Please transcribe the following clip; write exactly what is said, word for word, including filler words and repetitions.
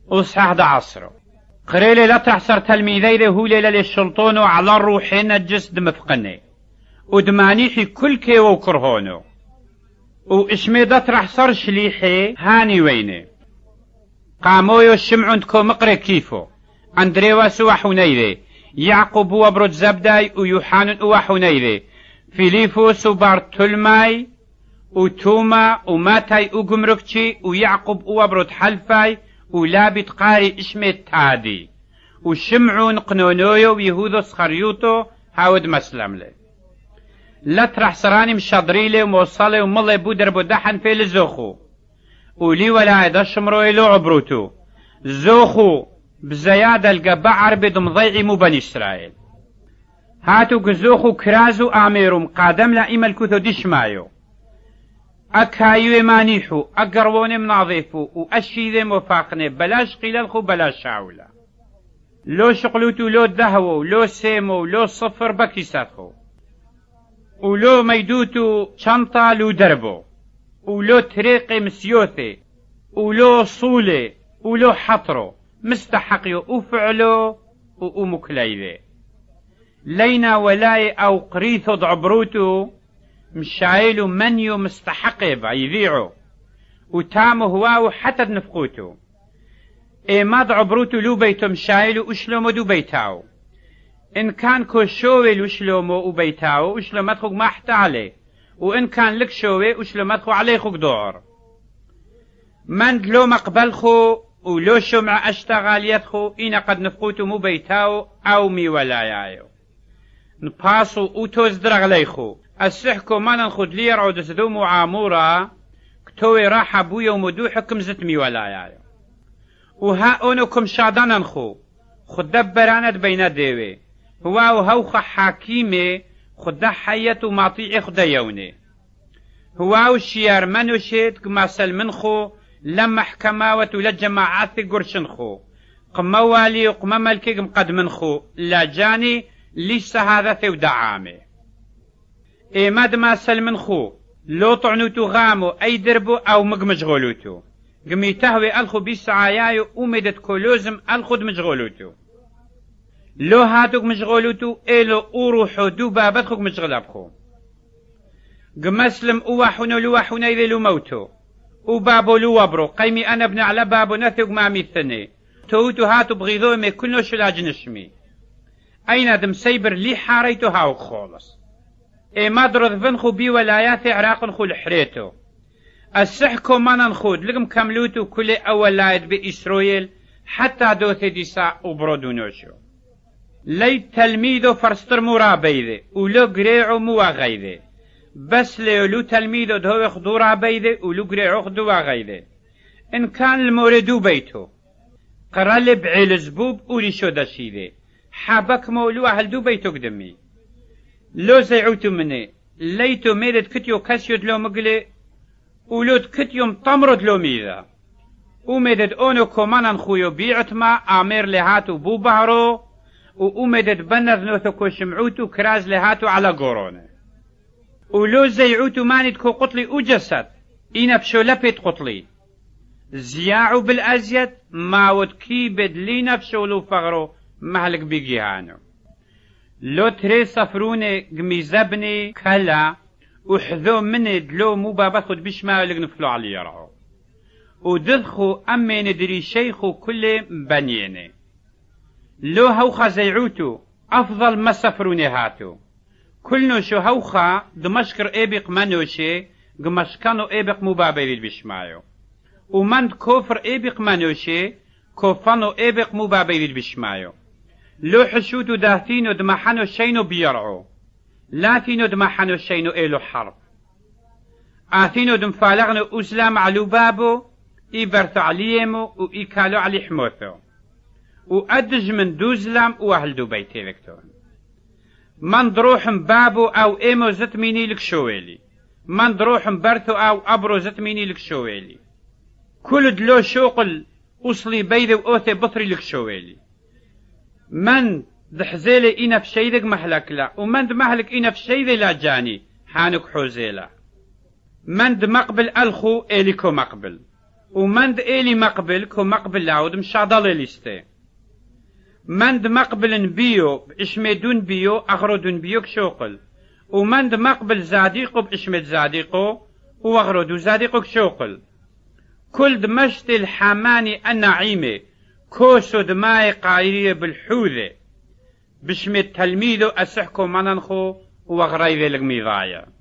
وصحح دا عصره قريلي لا تحصر تلميذي هو ليلة للشلطونو على الروحين الجسد مفقني ودمانيحي كل كيو وكرهونو واسمي دا تحصر شليحي هاني ويني قامويو الشمعون مقري كيفو اندريواس وحنيذي يعقوب وبرد زبداي ويوحان وحنيذي فيليفوس وبارتولماي وتوما وماتاي وجمركتشي ويعقوب وبرد حلفاي ولابت قاري اسمه تادي وشمعون قنونويو ويهودو سخريوتو هاود مسلم لي لا ترح سراني مشادريلي وموصلي ومالي بودر بودحن في الزوخو ولي ولا دا شمروي لو عبروتو زوخو بزيادة القبع عربي دمضيعي مو بني إسرائيل هاتو قزوخو كرازو آميرو مقادم لا إما الكثو ديش مايو أكايو مانيحو أقروني مناظيفو وأشيذي مفاقني بلاش قيلالخو بلاش شاولا لو شقلوتو لو دهوو لو سيمو لو صفر بكيساتخو ولو ميدوتو شنطة لو دربو ولو طريقي مسيوثي ولو صولي ولو حطرو مستحقيو وفعلو ومكليذي لينا ولاي أو قريثو ضعبروتو مشايلو منيو مستحقي بعيذيعو وتامو هواو حتى نفقوتو اي ما ضعبروتو لو بيتو مشايلو اشلومو دو بيتاو ان كان كو شوي لو شلومو وبيتاو اشلومتخوك ما حتى عليه وان كان لك شوي اشلومتخو عليه خوك دور من لو مقبلخو ولو شمع اشتغال يدخو إنا قد نفقوتو مو بيتاو أو مي ولايايو نباسو اوتوز درغ ليخو السحكو ما ننخد لي رعود سدومو عامورا كتوي راحة بويا ومدو حكم زت مي ولايايو وها اونوكم شادان نخو خد دبرانت بين ديوي هواو هوخ حاكيمي خد حياتو ماطيعي خد يوني هواو شيار منوشيت كما سلمنخو لما حكماوت ولا جماعات قرشنخو قموالي وقم ملكي قد منخو لا جاني لسه هذا ثو دعامي اي ماد ما سلمنخو لو طعنوتو غامو اي دربو او مجغولوتو قمي تهوي الخو بيسعايايو ومدت كولوزم الخد مجغولوتو لو هاتوك مجغولوتو ايلو اوروحو دو بابتخوك مجغلابخو قمسلم اوحونو لوحونا اذا لو موتو وبابو لو وبرو قيمي انا ابن على بابو نثق ما ميثني توتو هاتو بغيضو مي كلنو شلاج نشمي اين دم سيبر لي حاريتو هاو خولص اي ما درض فنخو بي ولايات عراق نخو لحريتو السحكو ما ننخود لقم كملوتو كل اول لايد بإسرائيل حتى دوثي ديسا وبرودو نوشو لي تلميذو فرستر مرابيذي ولو قريعو مواغيذي بس لو تلميذو دهو خضورا بيذي ولو قريعو خضوا غيذي ان كان الموردو بيتو قرالي بعيل زبوب ولي شو داشيذي حابك مولو اهل دو بيتو قدمي لو زيعوتو مني ليتو ميرد كتيو كاسيوت لو مقلي ولود كتيو مطمرد لو ميذا ومدد اونو كومانا خويو بيعتما امير لهاتو بو بهرو ومدد بنذ نوثو كو شمعوتو كراز لهاتو على قورونه ولو زيعوتو مانيد كو قطلي وجسد اينا بشو لبيت قطلي زياعو بالازيد ما ود كيبد لي نفسو لو فغرو مهلك بيجيهانو لو تري صفروني قميزبني كلا وحذو مني دلو مو بابا خد بشما لقنفلو علي يرعو وددخو امي ندري شيخو كل بنيني لو هوخا زيعوتو افضل ما صفروني هاتو كلنو شو هوخا دمشقر ايبق منوشي قمشكانو ايبق مو بابا يريد بشمايو ومند كوفر ايبق منوشي كوفانو ايبق مو بابا يريد بشمايو لو حشوتو داثينو دمحانو شينو بيرعو لاتينو دمحانو شينو ايلو حرب آثينو دمفالغنو اسلام علو بابو اي برثو عليمو و اي كالو علي حموثو و ادج من دوزلام و اهل دو بيتي لكتون من دروحم بابو او ايمو زتميني لك شويلي من دروحم برثو او ابرو زتميني لك شويلي كل دلو شوقل اصلي بيذي و اوثي بطري لك شويلي من دحزيلي اينا في شيدك محلك لا ومن دمهلك اينا في شيدي لا جاني حانك حوزيلا من دمقبل الخو اليكو مقبل ومند إلي مقبل كو مقبل لاود مشاضل ليستي مند مقبل بيو بإشمي دون بيو أغرو دون بيو كشوقل ومند مقبل زاديقو بإشمي زاديقو وأغرو دو زاديقو كشوقل كل دمشت الحماني النعيمة كوسو دماي قايرية بالحوذة بشمي التلميذو أسحكو مننخو وغرايذي لغميضايا